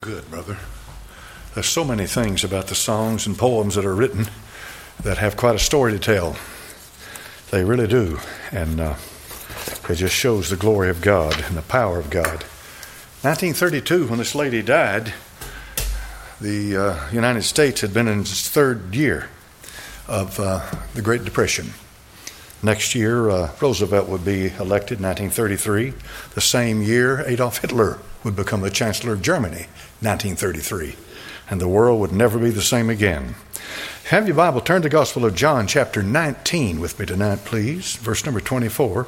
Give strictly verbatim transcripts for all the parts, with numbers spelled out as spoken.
Good, brother. There's so many things about the songs and poems that are written that have quite a story to tell. They really do. And uh, it just shows the glory of God and the power of God. nineteen thirty-two, when this lady died, the uh, United States had been in its third year of uh, the Great Depression. Next year, uh, Roosevelt would be elected, nineteen thirty-three. The same year, Adolf Hitler would become the Chancellor of Germany, nineteen thirty-three. And the world would never be the same again. Have your Bible, turn to the Gospel of John, chapter nineteen with me tonight, please. Verse number twenty-four.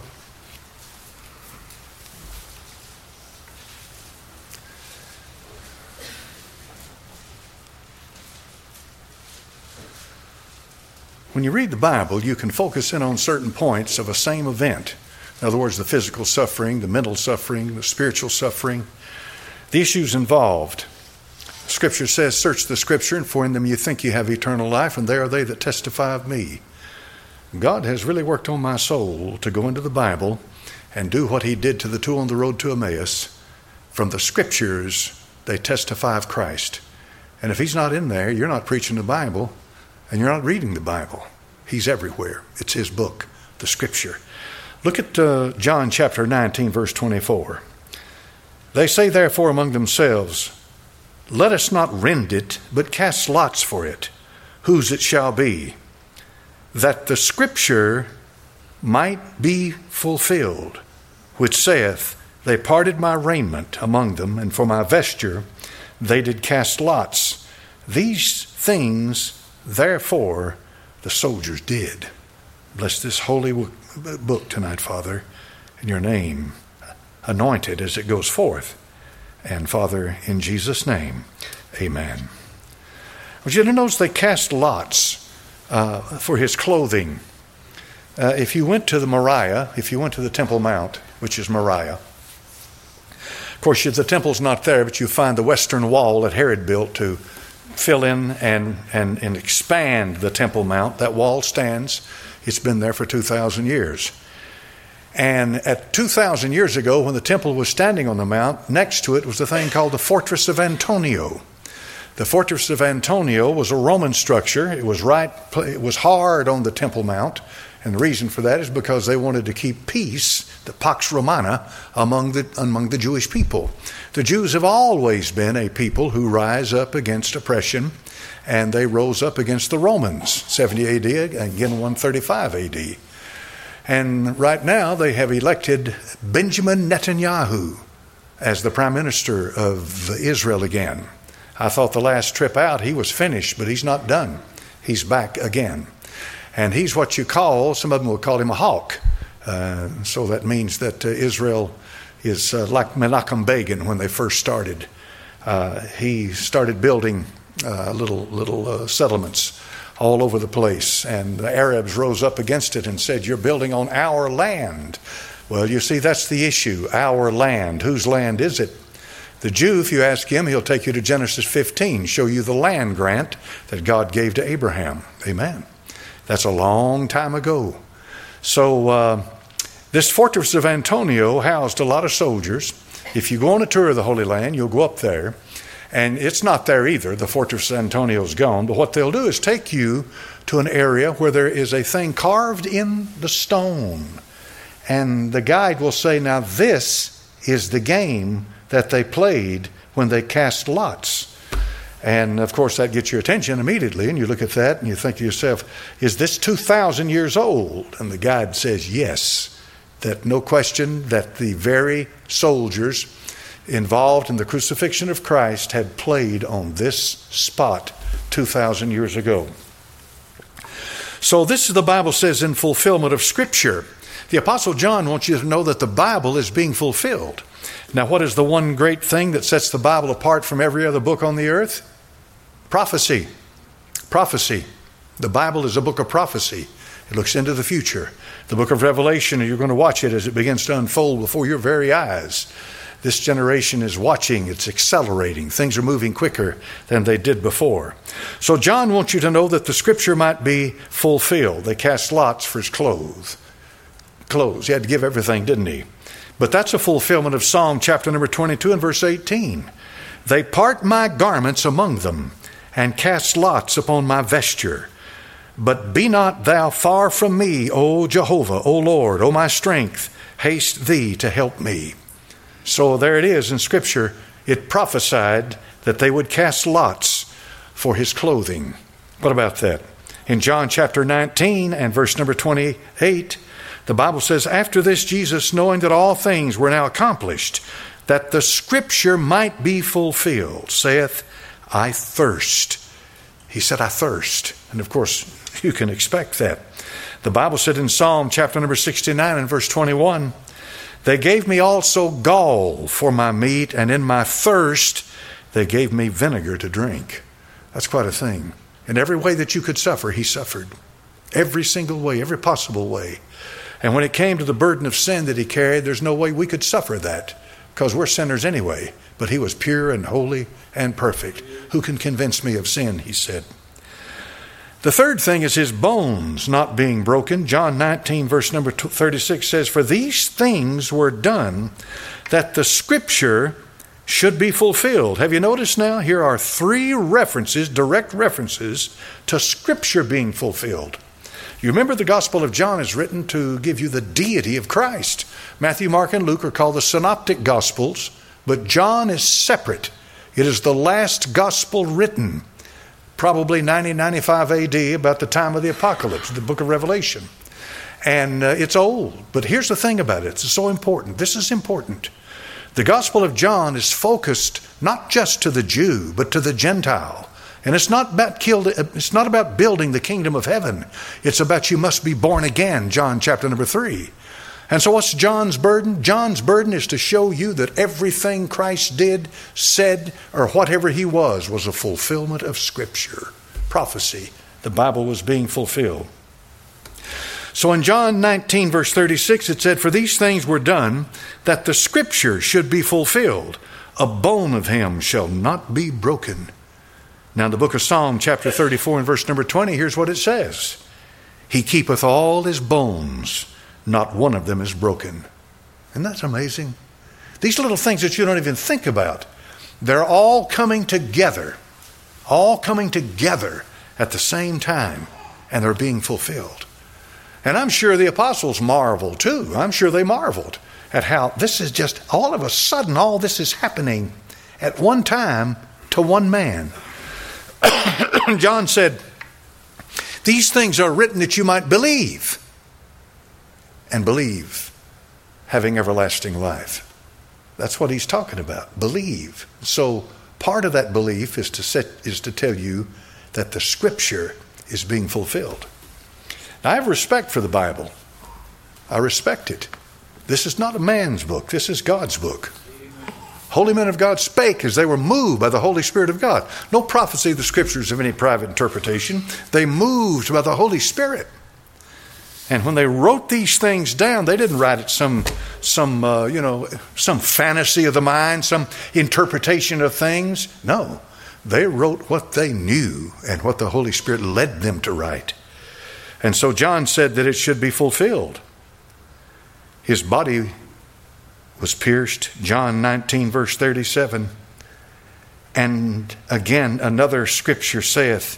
When you read the Bible, you can focus in on certain points of a same event. In other words, the physical suffering, the mental suffering, the spiritual suffering, the issues involved. Scripture says, search the Scripture, and for in them you think you have eternal life, and they are they that testify of me. God has really worked on my soul to go into the Bible and do what he did to the two on the road to Emmaus. From the Scriptures, they testify of Christ. And if he's not in there, you're not preaching the Bible, and you're not reading the Bible. He's everywhere. It's his book, the Scripture. Look at uh, John chapter nineteen, verse twenty-four. They say therefore among themselves, let us not rend it, but cast lots for it, whose it shall be, that the Scripture might be fulfilled, which saith, they parted my raiment among them, and for my vesture they did cast lots. These things therefore the soldiers did. Bless this holy book tonight, Father, in your name. Anoint it as it goes forth. And Father, in Jesus' name, amen. I want you to notice they cast lots uh, for his clothing. Uh, if you went to the Moriah, if you went to the Temple Mount, which is Moriah, of course, the temple's not there, but you find the western wall that Herod built to fill in and, and, and expand the Temple Mount. That wall stands. It's been there for two thousand years. And at two thousand years ago, when the temple was standing on the mount, next to it was a thing called the Fortress of Antonio. The Fortress of Antonio was a Roman structure. It was right, it was hard on the Temple Mount. And the reason for that is because they wanted to keep peace, the Pax Romana, among the, among the Jewish people. The Jews have always been a people who rise up against oppression, and they rose up against the Romans, seventy A D, again one thirty-five A D. And right now they have elected Benjamin Netanyahu as the prime minister of Israel again. I thought the last trip out he was finished, but he's not done. He's back again. And he's what you call, some of them will call him a hawk. Uh, so that means that uh, Israel is uh, like Menachem Begin when they first started. Uh, he started building uh, little, little uh, settlements all over the place. And the Arabs rose up against it and said, you're building on our land. Well, you see, that's the issue, our land. Whose land is it? The Jew, if you ask him, he'll take you to Genesis fifteen, show you the land grant that God gave to Abraham. Amen. That's a long time ago. So uh, this Fortress of Antonio housed a lot of soldiers. If you go on a tour of the Holy Land, you'll go up there. And it's not there either. The Fortress of Antonio is gone. But what they'll do is take you to an area where there is a thing carved in the stone. And the guide will say, now this is the game that they played when they cast lots. And of course that gets your attention immediately. And you look at that and you think to yourself, is this two thousand years old? And the guide says yes. That no question that the very soldiers involved in the crucifixion of Christ had played on this spot two thousand years ago. So this is, the Bible says, in fulfillment of Scripture. The Apostle John wants you to know that the Bible is being fulfilled. Now, what is the one great thing that sets the Bible apart from every other book on the earth? Prophecy. Prophecy. The Bible is a book of prophecy. It looks into the future. The book of Revelation, you're going to watch it as it begins to unfold before your very eyes. This generation is watching. It's accelerating. Things are moving quicker than they did before. So John wants you to know that the Scripture might be fulfilled. They cast lots for his clothes. Clothes. He had to give everything, didn't he? But that's a fulfillment of Psalm chapter number twenty-two and verse eighteen. They part my garments among them, and cast lots upon my vesture. But be not thou far from me, O Jehovah, O Lord, O my strength. Haste thee to help me. So there it is in Scripture. It prophesied that they would cast lots for his clothing. What about that? In John chapter nineteen and verse number twenty-eight, the Bible says, after this Jesus, knowing that all things were now accomplished, that the Scripture might be fulfilled, saith, I thirst. He said, I thirst. And of course, you can expect that. The Bible said in Psalm chapter number sixty-nine and verse twenty-one, they gave me also gall for my meat, and in my thirst they gave me vinegar to drink. That's quite a thing. In every way that you could suffer, he suffered. Every single way, every possible way. And when it came to the burden of sin that he carried, there's no way we could suffer that, because we're sinners anyway. But he was pure and holy and perfect. Who can convince me of sin, he said. The third thing is his bones not being broken. John nineteen verse number thirty-six says, for these things were done that the Scripture should be fulfilled. Have you noticed now? Here are three references, direct references to Scripture being fulfilled. You remember the Gospel of John is written to give you the deity of Christ. Matthew, Mark, and Luke are called the synoptic Gospels, but John is separate. It is the last Gospel written, probably ninety, ninety-five A D, about the time of the Apocalypse, the book of Revelation. And uh, it's old, but here's the thing about it. It's so important. This is important. The Gospel of John is focused not just to the Jew, but to the Gentile. And it's not about killed, it's not about building the kingdom of heaven. It's about you must be born again, John chapter number three. And so what's John's burden? John's burden is to show you that everything Christ did, said, or whatever he was, was a fulfillment of Scripture. Prophecy. The Bible was being fulfilled. So in John nineteen verse thirty-six, it said, for these things were done that the Scripture should be fulfilled. A bone of him shall not be broken. Now in the book of Psalm chapter thirty-four and verse number twenty, here's what it says. He keepeth all his bones, not one of them is broken. Isn't that amazing? These little things that you don't even think about, they're all coming together, all coming together at the same time, and they're being fulfilled. And I'm sure the apostles marveled too. I'm sure they marveled at how this is just all of a sudden, all this is happening at one time to one man. John said, these things are written that you might believe, and believe, having everlasting life. That's what he's talking about. Believe. So part of that belief is to set, is to tell you that the Scripture is being fulfilled. Now, I have respect for the Bible. I respect it. This is not a man's book. This is God's book. Holy men of God spake as they were moved by the Holy Spirit of God. No prophecy of the Scriptures of any private interpretation. They moved by the Holy Spirit. And when they wrote these things down, they didn't write it some, some uh, you know, some fantasy of the mind, some interpretation of things. No, they wrote what they knew and what the Holy Spirit led them to write. And so John said that it should be fulfilled. His body was pierced, John nineteen verse thirty-seven. And again, another scripture saith,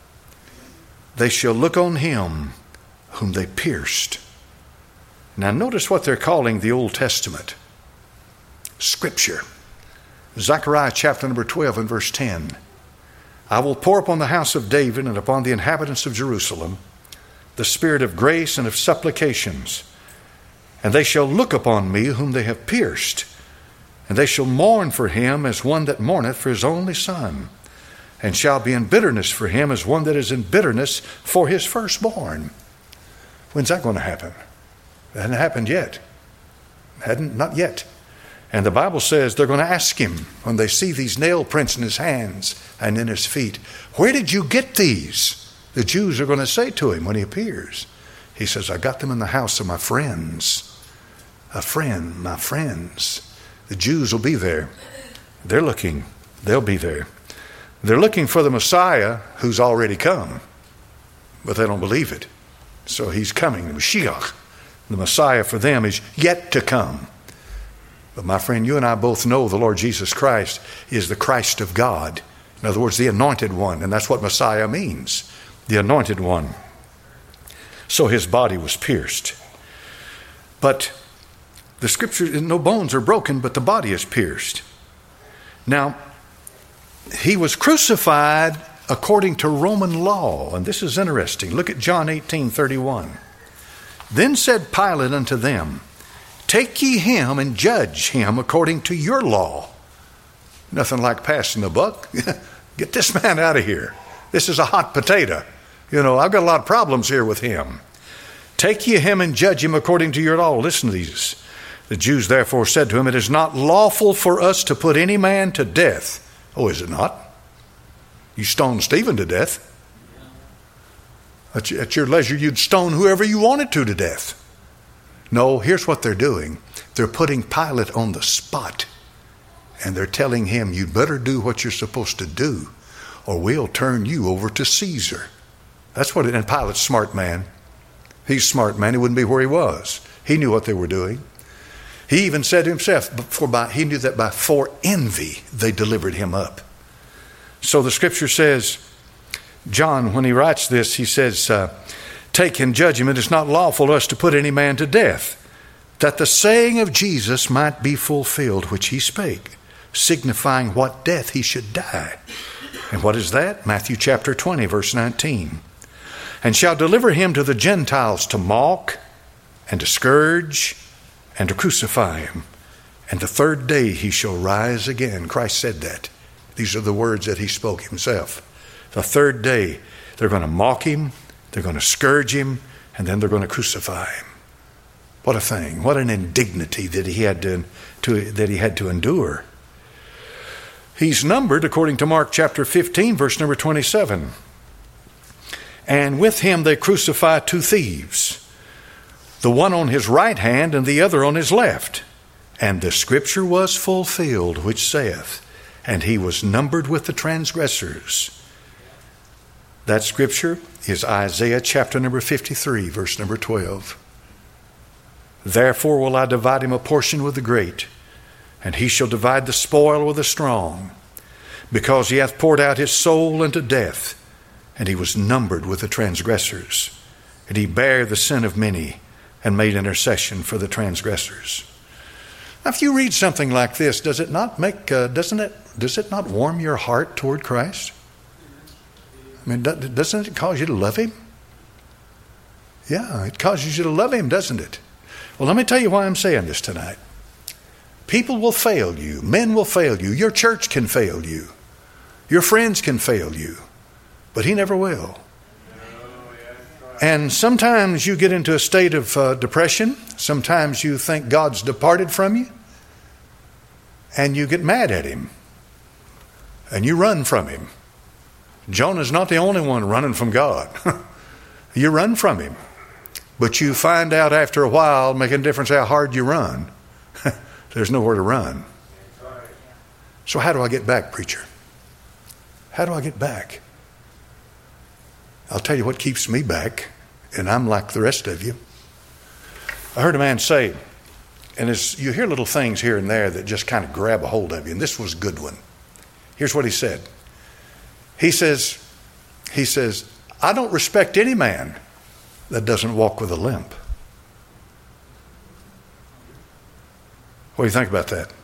they shall look on him whom they pierced. Now notice what they're calling the Old Testament. Scripture. Zechariah chapter number twelve and verse ten. I will pour upon the house of David and upon the inhabitants of Jerusalem the spirit of grace and of supplications. And they shall look upon me whom they have pierced, and they shall mourn for him as one that mourneth for his only son, and shall be in bitterness for him as one that is in bitterness for his firstborn. When's that going to happen? It hasn't happened yet. Hadn't, not yet. And the Bible says they're going to ask him when they see these nail prints in his hands and in his feet, where did you get these? The Jews are going to say to him when he appears. He says, I got them in the house of my friends. A friend, my friends. The Jews will be there. They're looking. They'll be there. They're looking for the Messiah who's already come, but they don't believe it. So he's coming, the Mashiach. The Messiah for them is yet to come. But my friend, you and I both know the Lord Jesus Christ is the Christ of God. In other words, the anointed one. And that's what Messiah means, the anointed one. So his body was pierced. But the scripture, no bones are broken, but the body is pierced. Now, he was crucified according to Roman law. And this is interesting. Look at John eighteen thirty-one. Then said Pilate unto them, take ye him and judge him according to your law. Nothing like passing the buck. Get this man out of here. This is a hot potato. You know, I've got a lot of problems here with him. Take ye him and judge him according to your law. Listen to these. The Jews therefore said to him, it is not lawful for us to put any man to death. Oh, is it not? You stoned Stephen to death. At your leisure, you'd stone whoever you wanted to to death. No, here's what they're doing. They're putting Pilate on the spot. And they're telling him, you better do what you're supposed to do, or we'll turn you over to Caesar. That's what it, and Pilate's a smart man. He's a smart man. He wouldn't be where he was. He knew what they were doing. He even said to himself, for by, he knew that by for envy they delivered him up. So the scripture says, John, when he writes this, he says, uh, take and judge him. It is not lawful for us to put any man to death, that the saying of Jesus might be fulfilled, which he spake, signifying what death he should die. And what is that? Matthew chapter twenty, verse nineteen. And shall deliver him to the Gentiles to mock and to scourge and to crucify him. And the third day he shall rise again. Christ said that. These are the words that he spoke himself. The third day they're going to mock him, they're going to scourge him, and then they're going to crucify him. What a thing. What an indignity that he had to, to, that he had to endure. He's numbered according to Mark chapter fifteen, verse number twenty-seven. And with him they crucify two thieves, the one on his right hand and the other on his left. And the scripture was fulfilled, which saith, and he was numbered with the transgressors. That scripture is Isaiah chapter number fifty-three, verse number twelve. Therefore will I divide him a portion with the great, and he shall divide the spoil with the strong, because he hath poured out his soul unto death, and he was numbered with the transgressors, and he bare the sin of many, and made intercession for the transgressors. Now, if you read something like this, does it not make, uh, doesn't it, does it not warm your heart toward Christ? I mean, doesn't it cause you to love him? Yeah, it causes you to love him, doesn't it? Well, let me tell you why I'm saying this tonight. People will fail you. Men will fail you. Your church can fail you. Your friends can fail you. But he never will. And sometimes you get into a state of uh, depression. Sometimes you think God's departed from you. And you get mad at him. And you run from him. Jonah's not the only one running from God. You run from him. But you find out after a while, making a difference how hard you run, there's nowhere to run. So how do I get back, preacher? How do I get back? I'll tell you what keeps me back, and I'm like the rest of you. I heard a man say, and as you hear little things here and there that just kind of grab a hold of you, and this was a good one. Here's what he said. He says, he says, I don't respect any man that doesn't walk with a limp. What do you think about that?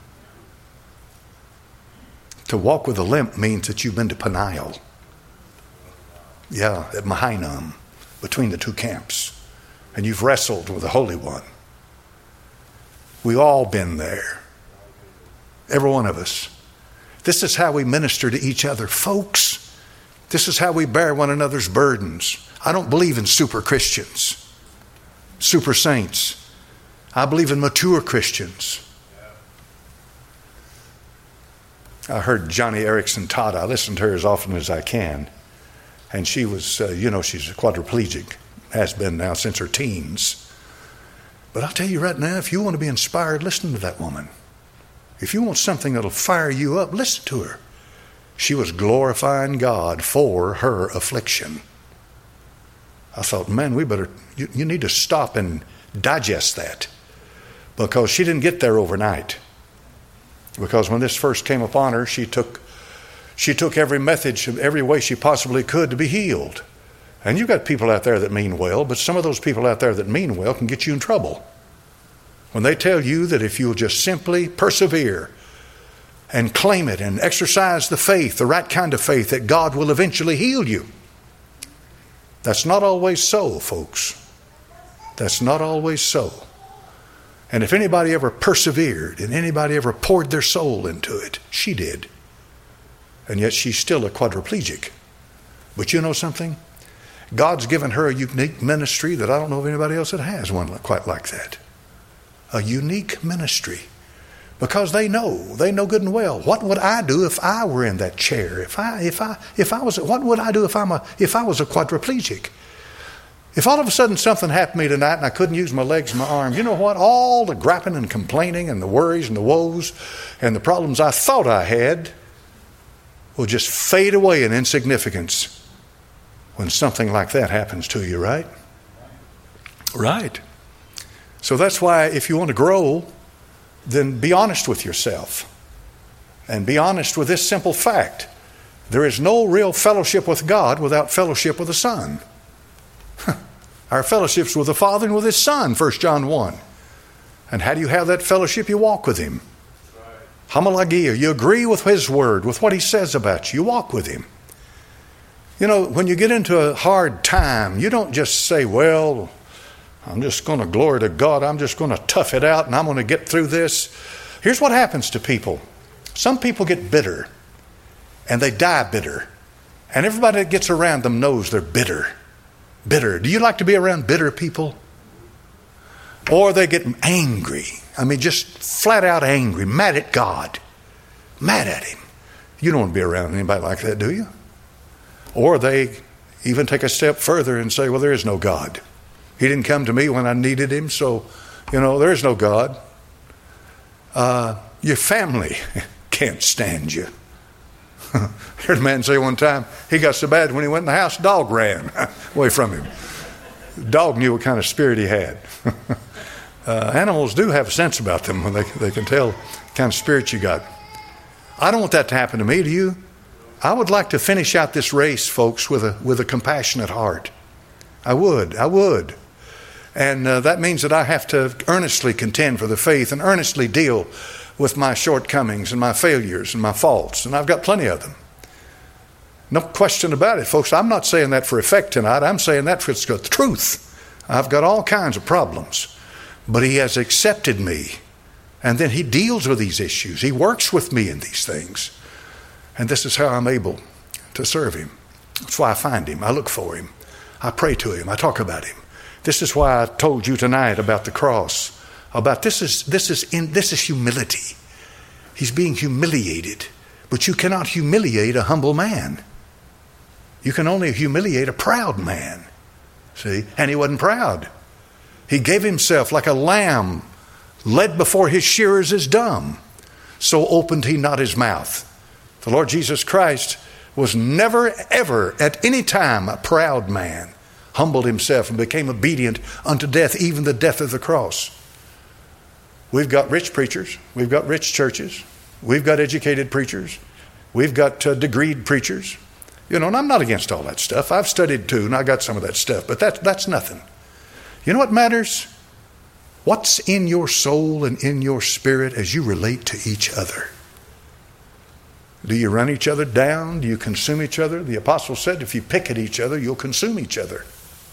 To walk with a limp means that you've been to Peniel. Yeah, at Mahanaim, between the two camps. And you've wrestled with the Holy One. We've all been there. Every one of us. This is how we minister to each other. Folks, this is how we bear one another's burdens. I don't believe in super Christians, super saints. I believe in mature Christians. I heard Johnny Erickson Todd. I listen to her as often as I can. And she was, uh, you know, she's a quadriplegic, has been now since her teens. But I'll tell you right now, if you want to be inspired, listen to that woman. If you want something that'll fire you up, listen to her. She was glorifying God for her affliction. I thought, man, we better, you, you need to stop and digest that. Because she didn't get there overnight. Because when this first came upon her, she took she took every method, every way she possibly could to be healed. And you've got people out there that mean well, but some of those people out there that mean well can get you in trouble. When they tell you that if you'll just simply persevere and claim it and exercise the faith, the right kind of faith, that God will eventually heal you. That's not always so, folks. That's not always so. And if anybody ever persevered and anybody ever poured their soul into it, she did. And yet she's still a quadriplegic. But you know something? God's given her a unique ministry that I don't know of anybody else that has one quite like that. A unique ministry. Because they know, they know good and well, what would I do if I were in that chair? If I, if I, if I was, what would I do if I'm a, if I was a quadriplegic? If all of a sudden something happened to me tonight and I couldn't use my legs and my arms, you know what? All the griping and complaining and the worries and the woes and the problems I thought I had will just fade away in insignificance when something like that happens to you, right? Right. So that's why if you want to grow, then be honest with yourself. And be honest with this simple fact. There is no real fellowship with God without fellowship with the Son. Our fellowship's with the Father and with His Son, First John one. And how do you have that fellowship? You walk with Him. Homologia. You agree with His Word, with what He says about you. You walk with Him. You know, when you get into a hard time, you don't just say, well, I'm just going to glory to God. I'm just going to tough it out and I'm going to get through this. Here's what happens to people. Some people get bitter and they die bitter. And everybody that gets around them knows they're bitter. Bitter. Do you like to be around bitter people? Or they get angry. I mean, just flat out angry, mad at God. Mad at Him. You don't want to be around anybody like that, do you? Or they even take a step further and say, well, there is no God. He didn't come to me when I needed Him, so, you know, there is no God. Uh, your family can't stand you. I heard a man say one time, he got so bad when he went in the house, the dog ran away from him. The dog knew what kind of spirit he had. uh, animals do have a sense about them when they, they can tell the kind of spirit you got. I don't want that to happen to me, do you? I would like to finish out this race, folks, with a with a compassionate heart. I would, I would. And uh, that means that I have to earnestly contend for the faith and earnestly deal with my shortcomings and my failures and my faults. And I've got plenty of them. No question about it, folks. I'm not saying that for effect tonight. I'm saying that for the truth. I've got all kinds of problems. But He has accepted me. And then He deals with these issues. He works with me in these things. And this is how I'm able to serve Him. That's why I find Him. I look for Him. I pray to Him. I talk about Him. This is why I told you tonight about the cross. About this is this is in this is humility. He's being humiliated. But you cannot humiliate a humble man. You can only humiliate a proud man. See? And He wasn't proud. He gave Himself like a lamb led before his shearers is dumb. So opened He not His mouth. The Lord Jesus Christ was never, ever, at any time, a proud man. Humbled Himself and became obedient unto death, even the death of the cross. We've got rich preachers. We've got rich churches. We've got educated preachers. We've got uh, degreed preachers. You know, and I'm not against all that stuff. I've studied too, and I got some of that stuff. But that, that's nothing. You know what matters? What's in your soul and in your spirit as you relate to each other? Do you run each other down? Do you consume each other? The apostle said, if you pick at each other, you'll consume each other.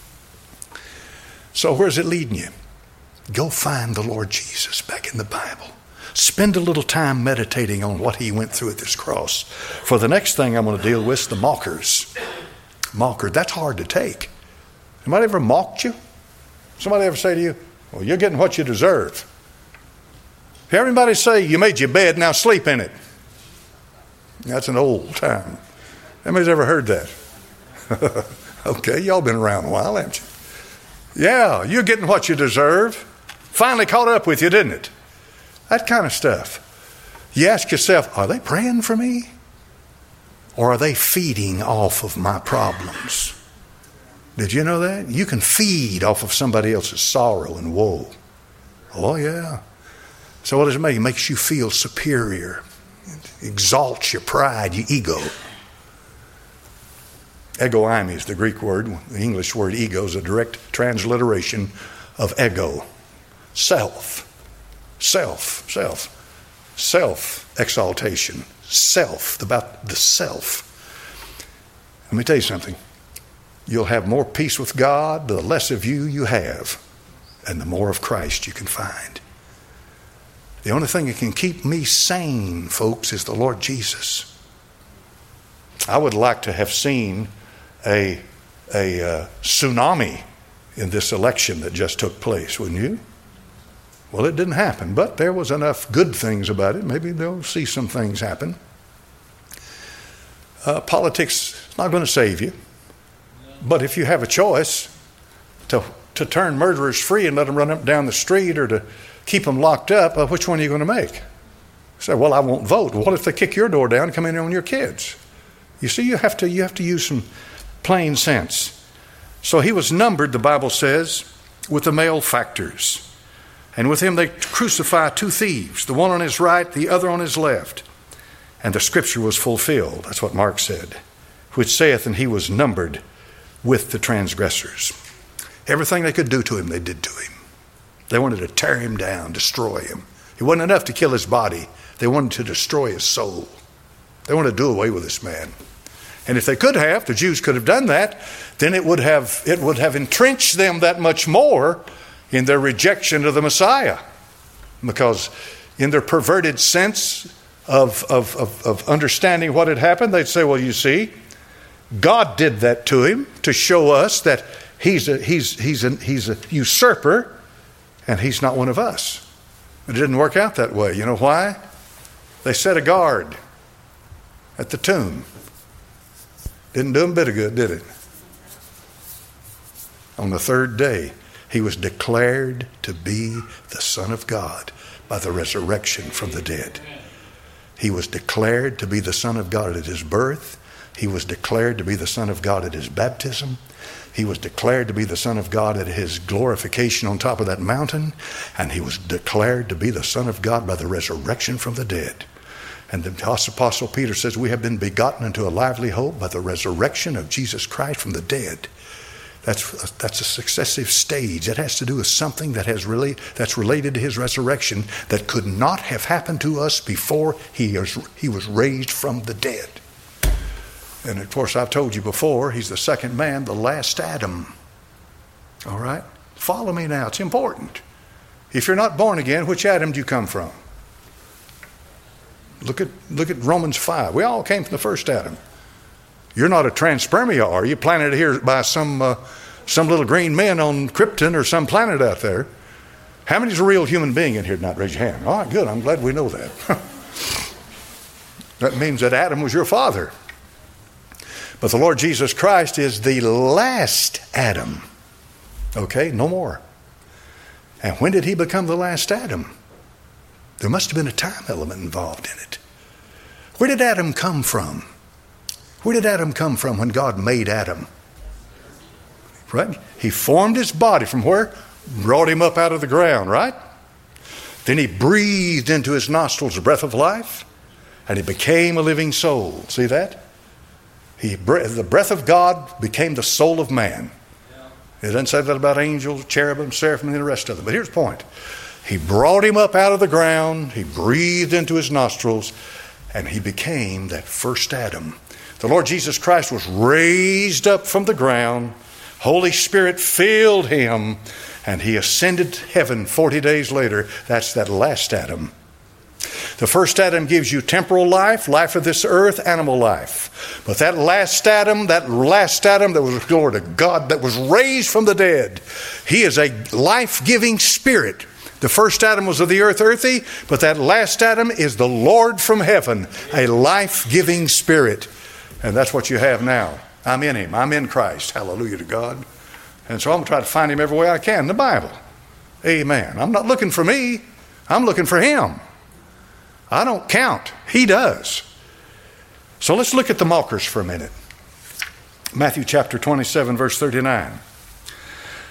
So where's it leading you? Go find the Lord Jesus back in the Bible. Spend a little time meditating on what He went through at this cross. For the next thing I'm going to deal with is the mockers. Mocker, that's hard to take. Somebody ever mocked you? Somebody ever say to you, well, you're getting what you deserve. Hear anybody say, you made your bed, now sleep in it. That's an old time. Anybody's ever heard that? Okay, y'all been around a while, haven't you? Yeah, you're getting what you deserve. Finally caught up with you, didn't it? That kind of stuff. You ask yourself, are they praying for me? Or are they feeding off of my problems? Did you know that? You can feed off of somebody else's sorrow and woe. Oh, yeah. So what does it make? It makes you feel superior. It exalts your pride, your ego. Egoimi is the Greek word. The English word ego is a direct transliteration of ego. Self. Self. Self. Self-exaltation. Self. About the self. Let me tell you something. You'll have more peace with God the less of you you have, and the more of Christ you can find. The only thing that can keep me sane, folks, is the Lord Jesus. I would like to have seen a, a uh, tsunami in this election that just took place, wouldn't you? Well, it didn't happen, but there was enough good things about it. Maybe they'll see some things happen. Uh, politics is not going to save you. But if you have a choice to to turn murderers free and let them run up down the street, or to keep them locked up, uh, which one are you going to make? You say, well, I won't vote. What if they kick your door down and come in on your kids? You see, you have to you have to use some plain sense. So he was numbered, the Bible says, with the malefactors. And with him they crucify two thieves, the one on his right, the other on his left. And the scripture was fulfilled. That's what Mark said, which saith, and he was numbered with the transgressors. Everything they could do to him, they did to him. They wanted to tear him down, destroy him. It wasn't enough to kill his body. They wanted to destroy his soul. They wanted to do away with this man. And if they could have, the Jews could have done that, then it would have it would have entrenched them that much more in their rejection of the Messiah. Because in their perverted sense of, of, of, of understanding what had happened, they'd say, well, you see, God did that to him to show us that he's a, he's, he's, a, he's a usurper and he's not one of us. It didn't work out that way. You know why? They set a guard at the tomb. Didn't do him a bit of good, did it? On the third day, he was declared to be the Son of God by the resurrection from the dead. He was declared to be the Son of God at his birth. He was declared to be the Son of God at his baptism. He was declared to be the Son of God at his glorification on top of that mountain. And he was declared to be the Son of God by the resurrection from the dead. And the Apostle Peter says, we have been begotten into a lively hope by the resurrection of Jesus Christ from the dead. That's that's a successive stage. It has to do with something that has really that's related to his resurrection that could not have happened to us before he was, he was raised from the dead. And of course, I've told you before, he's the second man, the last Adam. All right? Follow me now. It's important. If you're not born again, which Adam do you come from? Look at look at Romans five. We all came from the first Adam. You're not a transpermia, are you? Planted here by some uh, some little green men on Krypton or some planet out there. How many's a real human being in here tonight? Raise your hand. All right, good. I'm glad we know that. That means that Adam was your father. But the Lord Jesus Christ is the last Adam. Okay, no more. And when did he become the last Adam? There must have been a time element involved in it. Where did Adam come from? Where did Adam come from when God made Adam? Right? He formed his body from where? Brought him up out of the ground, right? Then he breathed into his nostrils the breath of life, and he became a living soul. See that? He, the breath of God became the soul of man. It doesn't say that about angels, cherubim, seraphim, and the rest of them. But here's the point. He brought him up out of the ground. He breathed into his nostrils, and he became that first Adam. The Lord Jesus Christ was raised up from the ground. Holy Spirit filled him, and he ascended to heaven forty days later. That's that last Adam. The first Adam gives you temporal life, life of this earth, animal life. But that last Adam, that last Adam that was, glory to God, that was raised from the dead, he is a life-giving spirit. The first Adam was of the earth, earthy, but that last Adam is the Lord from heaven, a life-giving spirit. And that's what you have now. I'm in him. I'm in Christ. Hallelujah to God. And so I'm going to try to find him every way I can in the Bible. Amen. I'm not looking for me. I'm looking for him. I don't count. He does. So let's look at the mockers for a minute. Matthew chapter twenty-seven, verse thirty-nine.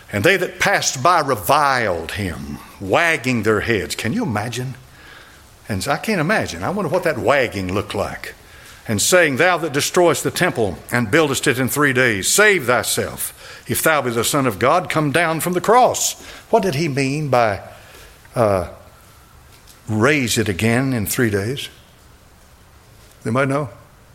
And they that passed by reviled him, wagging their heads. Can you imagine? And I can't imagine. I wonder what that wagging looked like. And saying, thou that destroyest the temple and buildest it in three days, save thyself. If thou be the Son of God, come down from the cross. What did he mean by uh, raise it again in three days? Anybody know?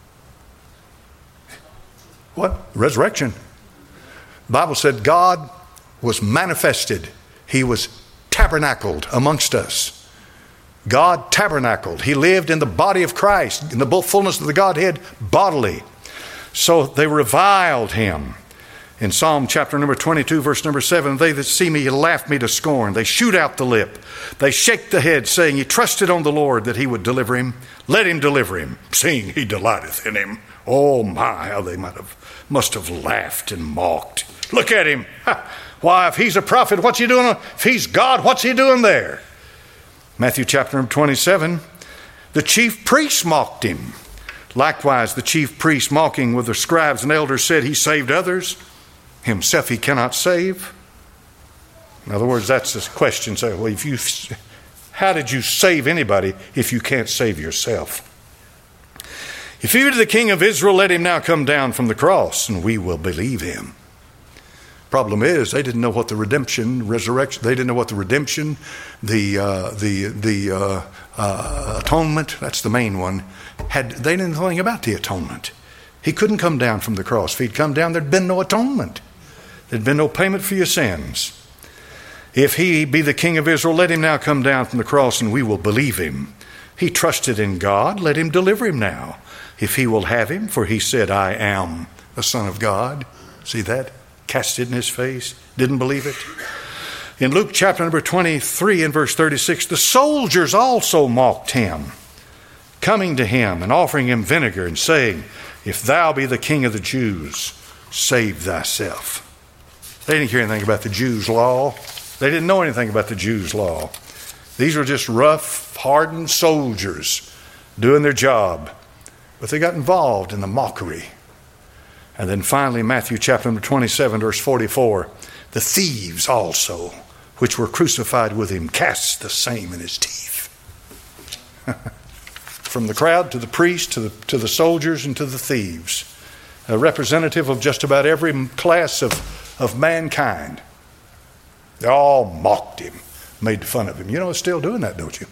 What? Resurrection. The Bible said God was manifested. He was tabernacled amongst us. God tabernacled. He lived in the body of Christ, in the fullness of the Godhead bodily. So they reviled him. In Psalm chapter number twenty-two, verse number seven, they that see me laugh me to scorn. They shoot out the lip. They shake the head, saying, he trusted on the Lord that he would deliver him. Let him deliver him, seeing he delighteth in him. Oh my, how they might have, must have laughed and mocked. Look at him. Ha. Why, if he's a prophet, what's he doing? If he's God, what's he doing there? Matthew chapter twenty-seven, the chief priests mocked him. Likewise, the chief priests, mocking with the scribes and elders, said, he saved others. Himself he cannot save. In other words, that's the question. So, well, if you, how did you save anybody if you can't save yourself? If he be the King of Israel, let him now come down from the cross, and we will believe him. Problem is, they didn't know what the redemption, resurrection, they didn't know what the redemption, the uh, the the uh, uh, atonement, that's the main one, had. They didn't know anything about the atonement. He couldn't come down from the cross. If he'd come down, there'd been no atonement. There'd been no payment for your sins. If he be the King of Israel, let him now come down from the cross, and we will believe him. He trusted in God, let him deliver him now, if he will have him, for he said, I am the Son of God. See that? Cast it in his face, didn't believe it. In Luke chapter number twenty-three and verse thirty-six, the soldiers also mocked him, coming to him and offering him vinegar and saying, if thou be the King of the Jews, save thyself. They didn't hear anything about the Jews' law. They didn't know anything about the Jews' law. These were just rough, hardened soldiers doing their job. But they got involved in the mockery. And then finally, Matthew chapter twenty-seven, verse forty-four, the thieves also, which were crucified with him, cast the same in his teeth. From the crowd to the priest to the, to the soldiers and to the thieves, a representative of just about every class of, of mankind. They all mocked him, made fun of him. You know, it's still doing that, don't you?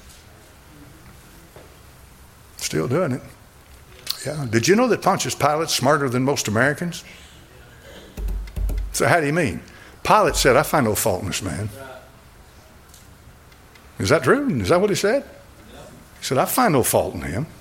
Still doing it. Yeah. Did you know that Pontius Pilate's smarter than most Americans? So how do you mean? Pilate said, I find no fault in this man. Is that true? Is that what he said? He said, I find no fault in him.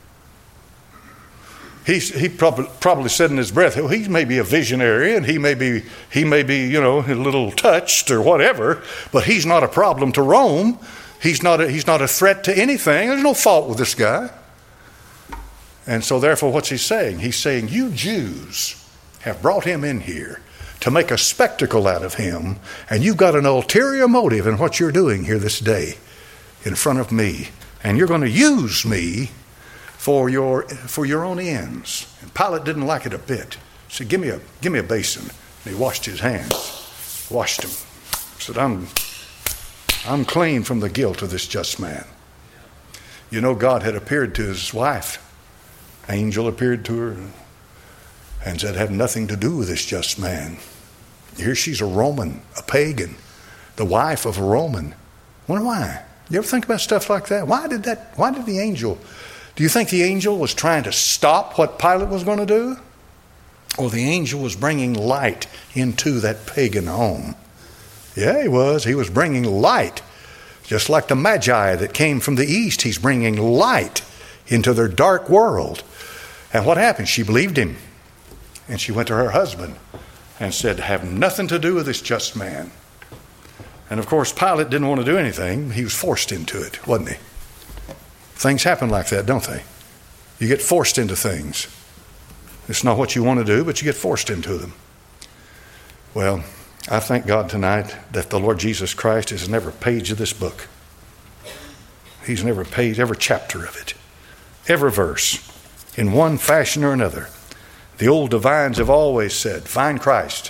He, he probably, probably said in his breath, well, he may be a visionary and he may be, he may be, you know, a little touched or whatever, but he's not a problem to Rome. He's not a, he's not a threat to anything. There's no fault with this guy. And so therefore, what's he saying? He's saying, you Jews have brought him in here to make a spectacle out of him, and you've got an ulterior motive in what you're doing here this day in front of me. And you're going to use me for your for your own ends. And Pilate didn't like it a bit. He said, give me a, give me a basin. And he washed his hands, washed them. He said, I'm, I'm clean from the guilt of this just man. You know, God had appeared to his wife. Angel appeared to her and said, have nothing to do with this just man. Here she's a Roman, a pagan, the wife of a Roman. Wonder why? You ever think about stuff like that? Why did that? Why did the angel? Do you think the angel was trying to stop what Pilate was going to do? Or the angel was bringing light into that pagan home? Yeah, he was. He was bringing light. Just like the Magi that came from the east, he's bringing light into their dark world. And what happened? She believed him. And she went to her husband and said, have nothing to do with this just man. And of course, Pilate didn't want to do anything. He was forced into it, wasn't he? Things happen like that, don't they? You get forced into things. It's not what you want to do, but you get forced into them. Well, I thank God tonight that the Lord Jesus Christ is in every page of this book. He's in every page, every chapter of it, every verse, in one fashion or another. The old divines have always said, find Christ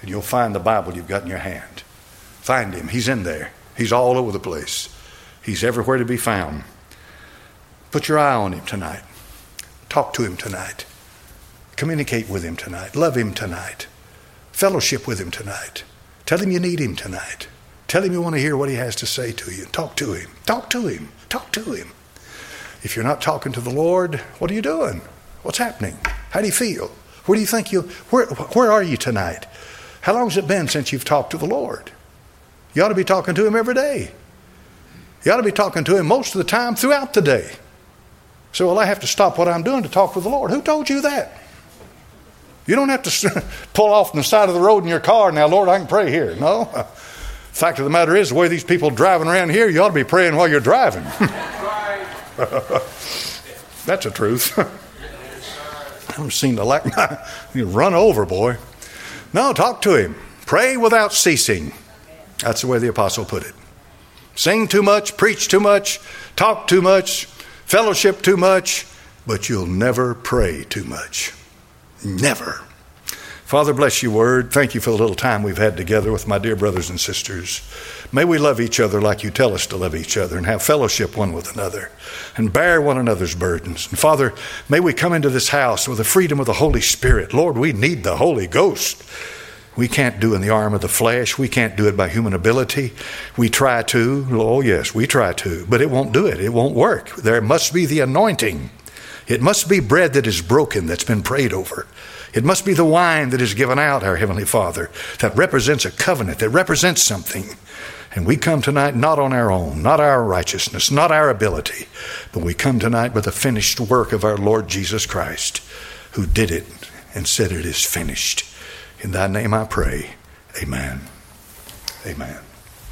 and you'll find the Bible you've got in your hand. Find him. He's in there. He's all over the place. He's everywhere to be found. Put your eye on him tonight. Talk to him tonight. Communicate with him tonight. Love him tonight. Fellowship with him tonight. Tell him you need him tonight. Tell him you want to hear what he has to say to you. Talk to him. Talk to him. Talk to him. If you're not talking to the Lord, what are you doing? What's happening? How do you feel? Where do you think you, where, where are you tonight? How long has it been since you've talked to the Lord? You ought to be talking to him every day. You ought to be talking to him most of the time throughout the day. So, well, I have to stop what I'm doing to talk with the Lord. Who told you that? You don't have to pull off on the side of the road in your car. Now, Lord, I can pray here. No. The fact of the matter is, the way these people driving around here, you ought to be praying while you're driving. That's the truth. I've seen the like you run over, boy. No, talk to him. Pray without ceasing. That's the way the apostle put it. Sing too much, preach too much, talk too much, fellowship too much, but you'll never pray too much. Never. Father, bless your word. Thank you for the little time we've had together with my dear brothers and sisters. May we love each other like you tell us to love each other, and have fellowship one with another, and bear one another's burdens. And Father, may we come into this house with the freedom of the Holy Spirit. Lord, we need the Holy Ghost. We can't do it in the arm of the flesh. We can't do it by human ability. We try to. Oh, yes, we try to. But it won't do it. It won't work. There must be the anointing. It must be bread that is broken, that's been prayed over. It must be the wine that is given out, our Heavenly Father, that represents a covenant, that represents something. And we come tonight not on our own, not our righteousness, not our ability, but we come tonight with the finished work of our Lord Jesus Christ, who did it and said it is finished. In thy name I pray. Amen. Amen.